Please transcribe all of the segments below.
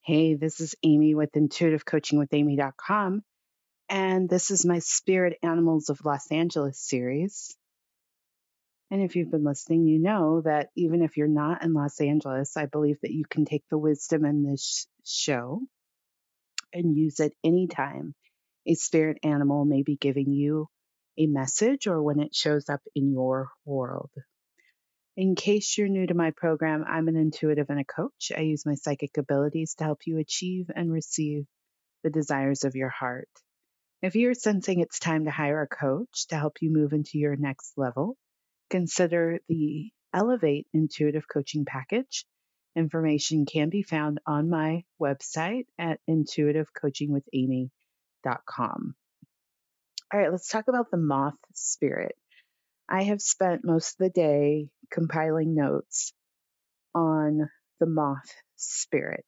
Hey, this is Amy with intuitivecoachingwithamy.com, and this is my Spirit Animals of Los Angeles series. And if you've been listening, you know that even if you're not in Los Angeles, I believe that you can take the wisdom in this show and use it anytime a spirit animal may be giving you a message or when it shows up in your world. In case you're new to my program, I'm an intuitive and a coach. I use my psychic abilities to help you achieve and receive the desires of your heart. If you're sensing it's time to hire a coach to help you move into your next level, consider the Elevate Intuitive Coaching Package. Information can be found on my website at intuitivecoachingwithamy.com. All right, let's talk about the moth spirit. I have spent most of the day compiling notes on the moth spirit.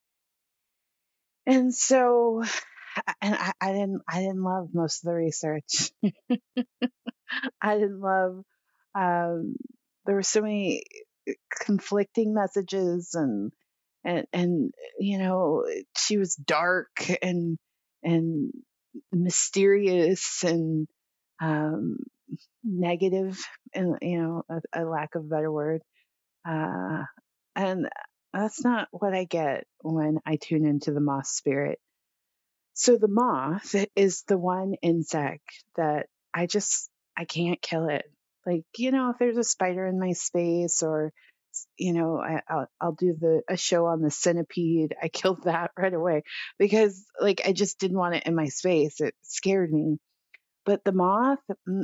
And so I didn't love most of the research. I didn't love um, there were so many conflicting messages and she was dark and mysterious and um, negative, and a lack of a better word, uh, and that's not what I get when I tune into the moth spirit. So the moth is the one insect that I can't kill it. Like, if there's a spider in my space, or I'll do a show on the centipede. I killed that right away because like I just didn't want it in my space. It scared me. But the moth,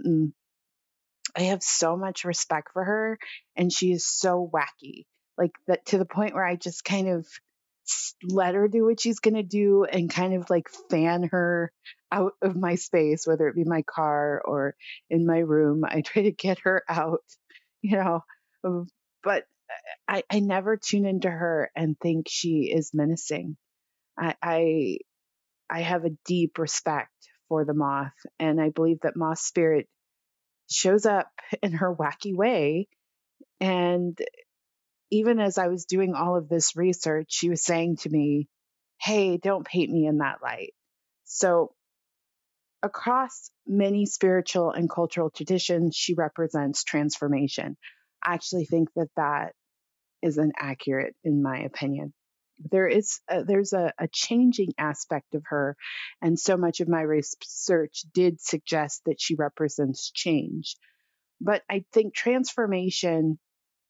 I have so much respect for her, and she is so wacky. Like that, to the point where I just kind of let her do what she's going to do and kind of like fan her out of my space, whether it be my car or in my room. I try to get her out, you know, but I never tune into her and think she is menacing. I, I, I have a deep respect for the moth, and I believe that moth spirit shows up in her wacky way. And even as I was doing all of this research, she was saying to me, hey, don't paint me in that light. So, across many spiritual and cultural traditions, she represents transformation. I actually think that that is inaccurate, in my opinion. There's a changing aspect of her, and so much of my research did suggest that she represents change. But I think transformation,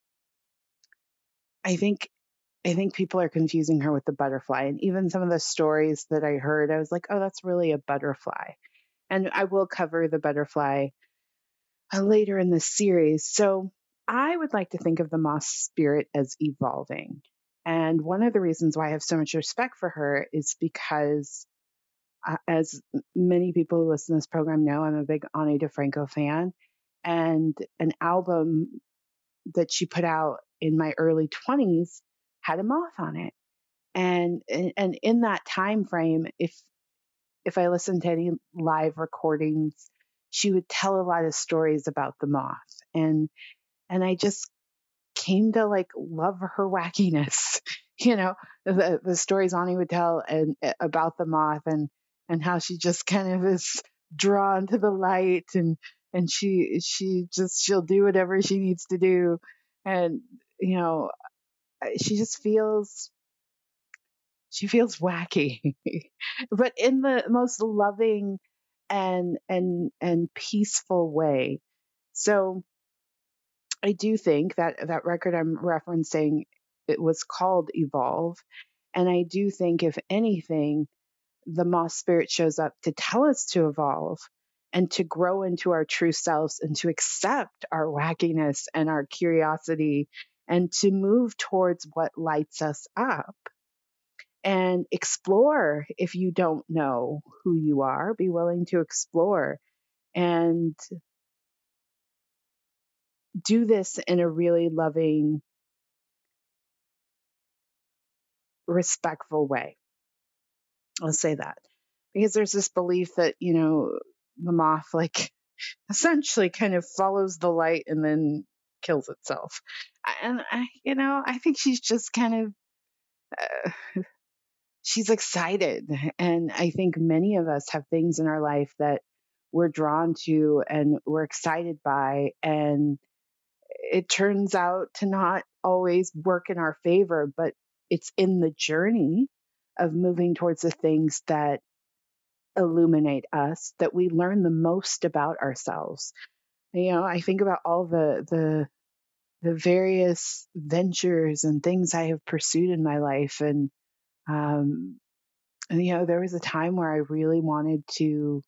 I think I think people are confusing her with the butterfly. And even some of the stories that I heard, I was like, oh, that's really a butterfly. And I will cover the butterfly later in the series. So I would like to think of the moth spirit as evolving. And one of the reasons why I have so much respect for her is because, as many people who listen to this program know, I'm a big Ani DeFranco fan. And an album that she put out in my early 20s had a moth on it. And in that time frame, if I listened to any live recordings, she would tell a lot of stories about the moth. And I just came to like love her wackiness. The stories Ani would tell and about the moth, and how she just kind of is drawn to the light, and she'll do whatever she needs to do. And she just feels wacky, but in the most loving and peaceful way. So I do think that record I'm referencing, it was called Evolve. And I do think, if anything, the moth spirit shows up to tell us to evolve and to grow into our true selves and to accept our wackiness and our curiosity and to move towards what lights us up and explore. If you don't know who you are, be willing to explore and do this in a really loving, respectful way. I'll say that because there's this belief that, the moth, like, essentially kind of follows the light and then kills itself. And I think she's just kind of she's excited. And I think many of us have things in our life that we're drawn to and we're excited by. And it turns out to not always work in our favor, but it's in the journey of moving towards the things that illuminate us that we learn the most about ourselves. I think about all the various ventures and things I have pursued in my life, um, and there was a time where I really wanted to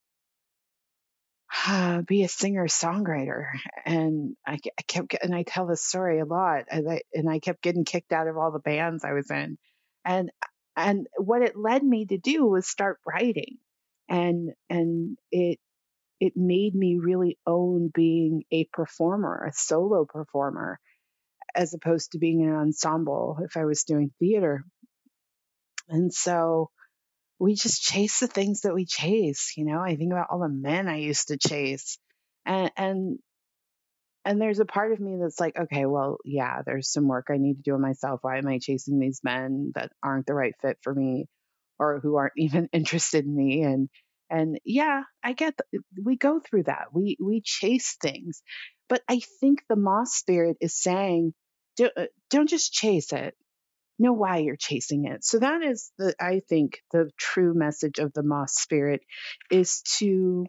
be a singer songwriter, and I kept and I tell this story a lot, and I kept getting kicked out of all the bands I was in, and what it led me to do was start writing, and it made me really own being a performer, a solo performer, as opposed to being an ensemble if I was doing theater. And so we just chase the things that we chase. I think about all the men I used to chase. And and there's a part of me that's like, okay, well, yeah, there's some work I need to do on myself. Why am I chasing these men that aren't the right fit for me or who aren't even interested in me? And yeah, I get we go through that. We chase things. But I think the Moss spirit is saying, don't just chase it. Know why you're chasing it. So that is I think the true message of the Moss spirit is to,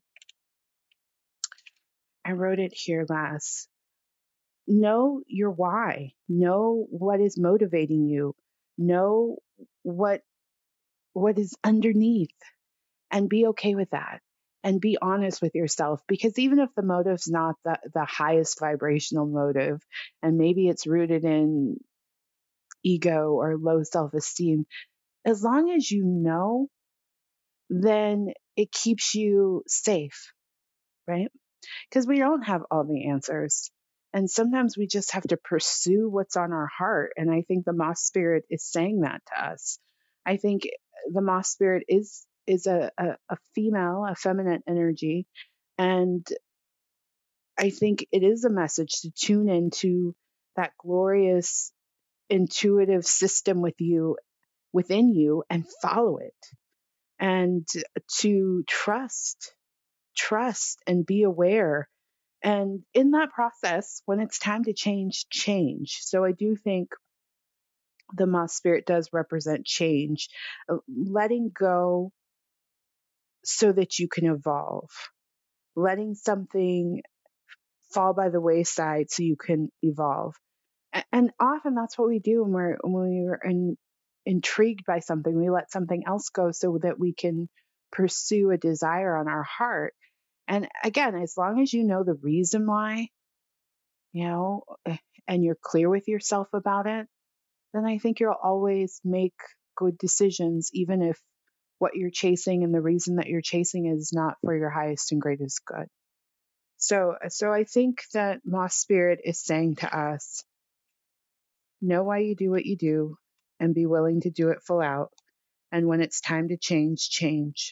I wrote it here last, know your why, know what is motivating you, know what is underneath, and be okay with that, and be honest with yourself, because even if the motive's not the highest vibrational motive, and maybe it's rooted in ego or low self-esteem, as long as you know, then it keeps you safe, right? Because we don't have all the answers. And sometimes we just have to pursue what's on our heart. And I think the Moss spirit is saying that to us. I think the Moss spirit is a female, a feminine energy. And I think it is a message to tune into that glorious intuitive system within you and follow it, and to trust and be aware. And in that process, when it's time to change. So I do think the Moss spirit does represent change, letting go so that you can evolve, letting something fall by the wayside so you can evolve. And often that's what we do when we're intrigued by something. We let something else go so that we can pursue a desire on our heart. And again, as long as you know the reason why, you know, and you're clear with yourself about it, then I think you'll always make good decisions, even if what you're chasing and the reason that you're chasing is not for your highest and greatest good. So I think that Moss Spirit is saying to us, know why you do what you do and be willing to do it full out. And when it's time to change, change.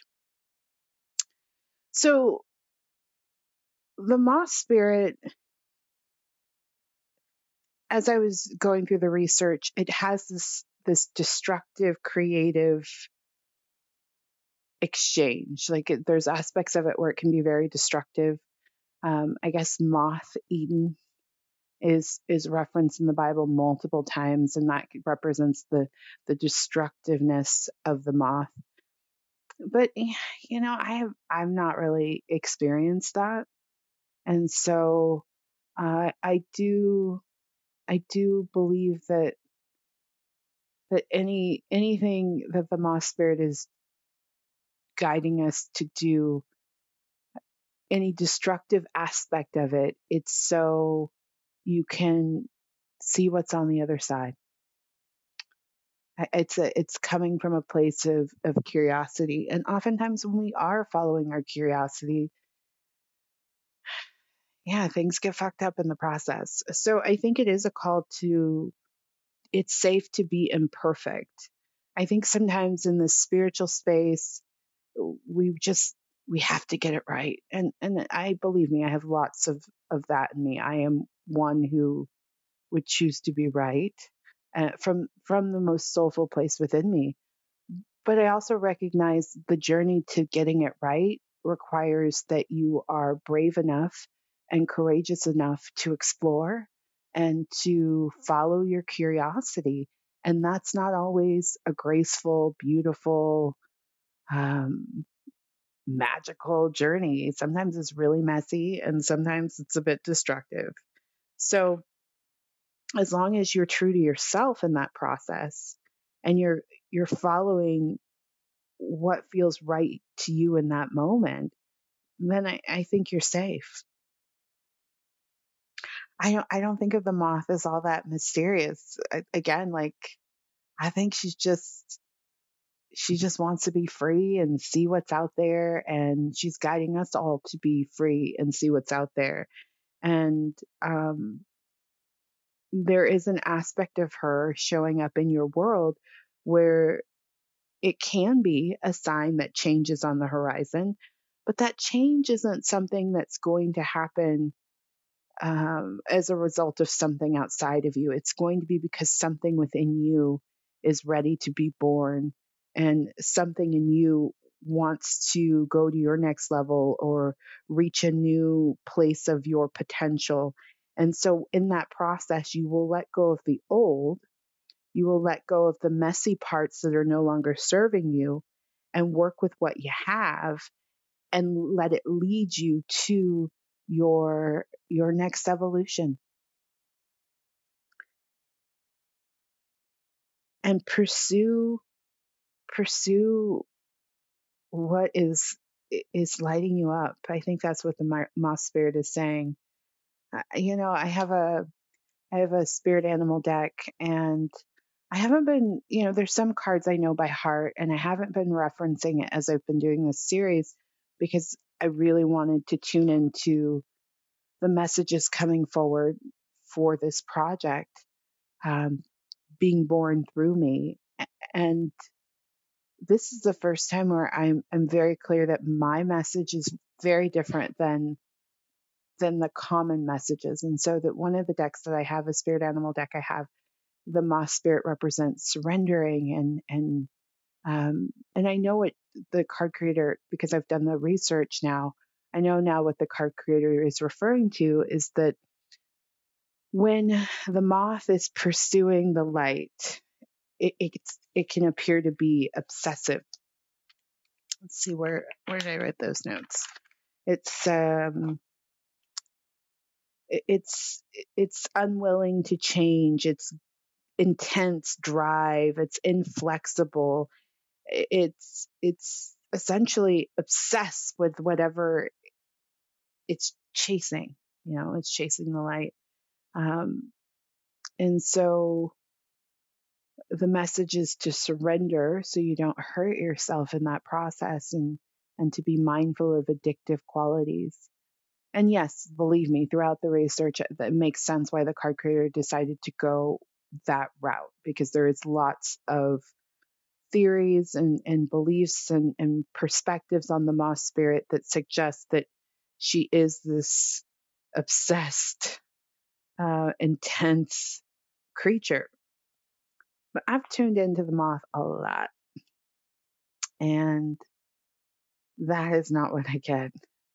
So the Moss Spirit, as I was going through the research, it has this destructive, creative exchange. Like there's aspects of it where it can be very destructive. I guess moth Eden is referenced in the Bible multiple times, and that represents the destructiveness of the moth. But I've not really experienced that, and so I do believe that anything that the Moss Spirit is guiding us to do, any destructive aspect of it, it's so you can see what's on the other side. It's coming from a place of curiosity, and oftentimes when we are following our curiosity, yeah, things get fucked up in the process. So I think it is a call to, it's safe to be imperfect. I think sometimes in the spiritual space, we have to get it right. And I believe me, I have lots of that in me. I am one who would choose to be right from the most soulful place within me. But I also recognize the journey to getting it right requires that you are brave enough and courageous enough to explore and to follow your curiosity. And that's not always a graceful, beautiful, um, magical journey. Sometimes it's really messy and sometimes it's a bit destructive. So, as long as you're true to yourself in that process and you're following what feels right to you in that moment, then I think you're safe. I don't think of the moth as all that mysterious. Again, like I think she just wants to be free and see what's out there, and she's guiding us all to be free and see what's out there. And there is an aspect of her showing up in your world where it can be a sign that change is on the horizon, but that change isn't something that's going to happen as a result of something outside of you. It's going to be because something within you is ready to be born, and something in you wants to go to your next level or reach a new place of your potential. And so, in that process, you will let go of the old, you will let go of the messy parts that are no longer serving you, and work with what you have and let it lead you to your next evolution, and pursue what is lighting you up. I think that's what the moss spirit is saying. I have a spirit animal deck, and I haven't been, there's some cards I know by heart, and I haven't been referencing it as I've been doing this series because I really wanted to tune into the messages coming forward for this project, um, being born through me. And this is the first time where I'm very clear that my message is very different than the common messages. And so that one of the decks that I have, a spirit animal deck, I have the moss spirit represents surrendering, and I know what the card creator, because I've done the research now, I know now what the card creator is referring to is that when the moth is pursuing the light, it can appear to be obsessive. Let's see, where did I write those notes? It's it's unwilling to change. It's intense drive. It's inflexible. It's essentially obsessed with whatever it's chasing. It's chasing the light. And so the message is to surrender so you don't hurt yourself in that process, and to be mindful of addictive qualities. And yes, believe me, throughout the research, it makes sense why the card creator decided to go that route, because there is lots of theories and beliefs and perspectives on the moss spirit that suggest that she is this obsessed, intense creature. But I've tuned into the moth a lot, and that is not what I get.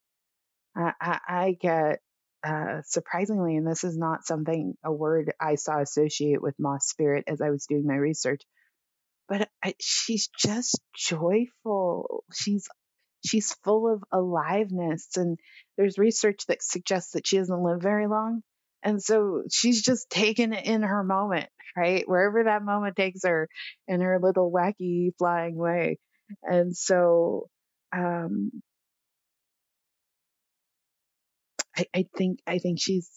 I get, surprisingly, and this is not a word I saw associate with moss spirit as I was doing my research, but she's just joyful. She's full of aliveness, and there's research that suggests that she doesn't live very long. And so she's just taking it in her moment, right? Wherever that moment takes her in her little wacky flying way. And so um, I think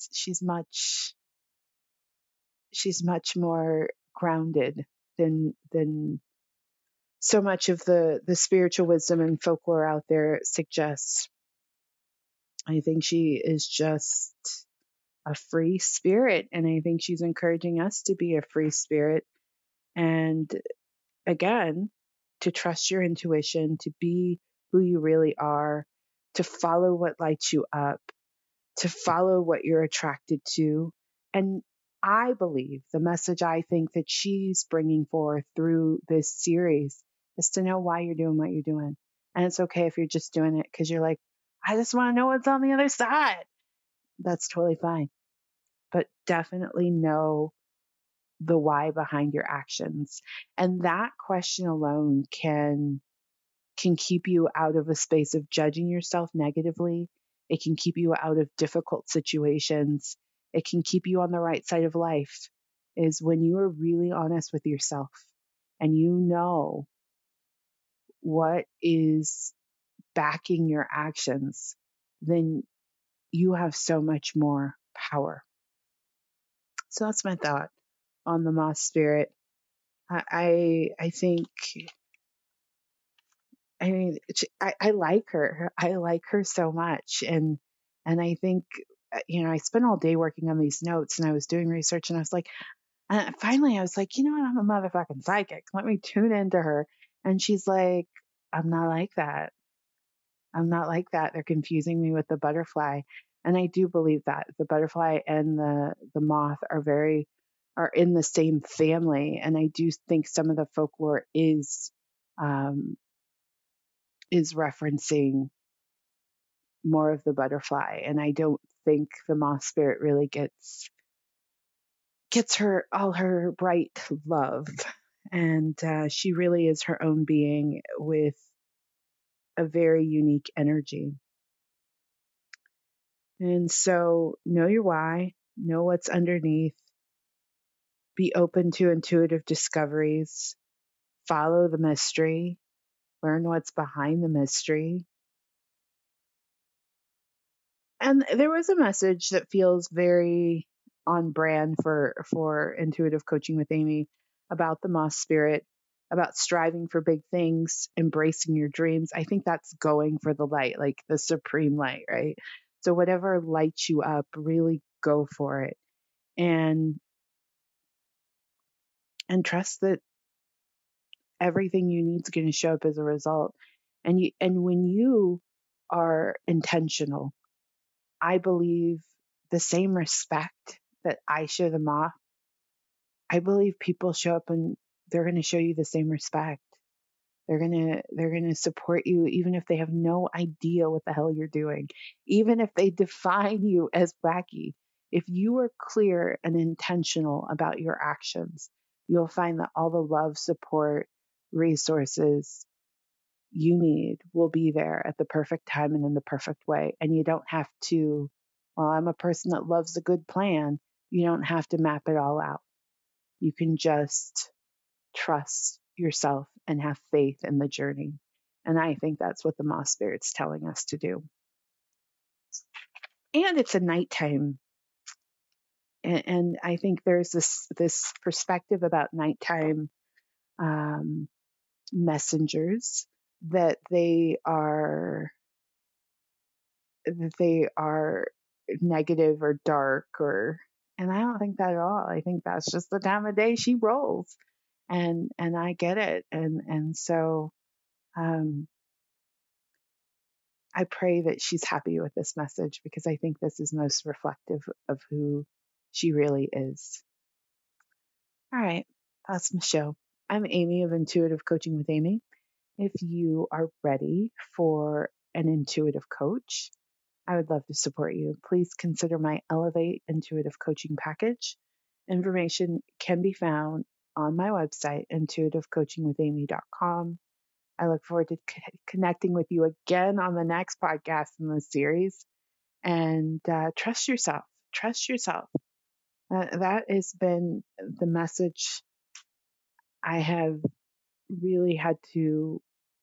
she's much more grounded than so much of the spiritual wisdom and folklore out there suggests. I think she is just a free spirit, and I think she's encouraging us to be a free spirit, and again, to trust your intuition, to be who you really are, to follow what lights you up, to follow what you're attracted to. And I believe the message I think that she's bringing forth through this series is to know why you're doing what you're doing. And it's okay if you're just doing it because you're like, I just want to know what's on the other side. That's totally fine. But definitely know the why behind your actions. And that question alone can keep you out of a space of judging yourself negatively. It can keep you out of difficult situations. It can keep you on the right side of life, is when you are really honest with yourself and you know what is backing your actions, then you have so much more power. So that's my thought on the moth spirit. I think, I mean, I like her. I like her so much. And I think, I spent all day working on these notes and I was doing research and I was like, finally I was like, you know what? I'm a motherfucking psychic. Let me tune into her. And she's like, I'm not like that. I'm not like that. They're confusing me with the butterfly. And I do believe that the butterfly and the moth are in the same family. And I do think some of the folklore um, is referencing more of the butterfly. And I don't think the moth spirit really gets her all her bright love. And she really is her own being with a very unique energy. And so know your why, know what's underneath, be open to intuitive discoveries, follow the mystery, learn what's behind the mystery. And there was a message that feels very on brand for intuitive coaching with Amy about the moth spirit, about striving for big things, embracing your dreams. I think that's going for the light, like the supreme light, right? So whatever lights you up, really go for it. And trust that everything you need is going to show up as a result. And when you are intentional, I believe the same respect that I show them off, I believe people show up and they're going to show you the same respect. They're going to support you even if they have no idea what the hell you're doing. Even if they define you as wacky. If you are clear and intentional about your actions, you'll find that all the love, support, resources you need will be there at the perfect time and in the perfect way. And you don't have to, well, I'm a person that loves a good plan. You don't have to map it all out. You can just trust yourself and have faith in the journey. And I think that's what the moth spirit's telling us to do. And it's a nighttime. And I think there's this perspective about nighttime um, messengers that they are negative or dark, and I don't think that at all. I think that's just the time of day she rolls, and I get it. And so um, I pray that she's happy with this message because I think this is most reflective of who she really is. All right, that's my show. I'm Amy of Intuitive Coaching with Amy. If you are ready for an intuitive coach, I would love to support you. Please consider my Elevate Intuitive Coaching Package. Information can be found on my website, intuitivecoachingwithamy.com. I look forward to connecting with you again on the next podcast in this series. And trust yourself. Trust yourself. That has been the message I have really had to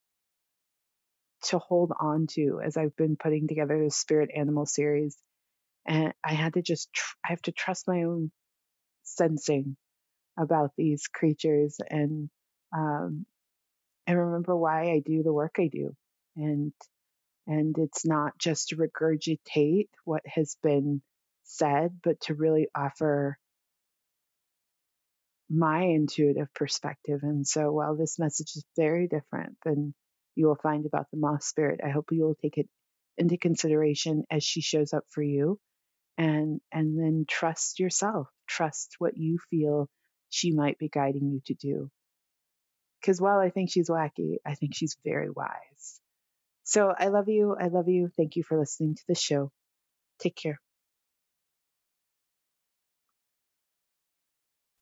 hold on to as I've been putting together the Spirit Animal series. And I had to I have to trust my own sensing about these creatures um, and remember why I do the work I do. And it's not just to regurgitate what has been said, but to really offer my intuitive perspective. And so while this message is very different than you will find about the moth spirit, I hope you will take it into consideration as she shows up for you, and then trust yourself, trust what you feel she might be guiding you to do. Because while I think she's wacky, I think she's very wise. So I love you. I love you. Thank you for listening to the show. Take care.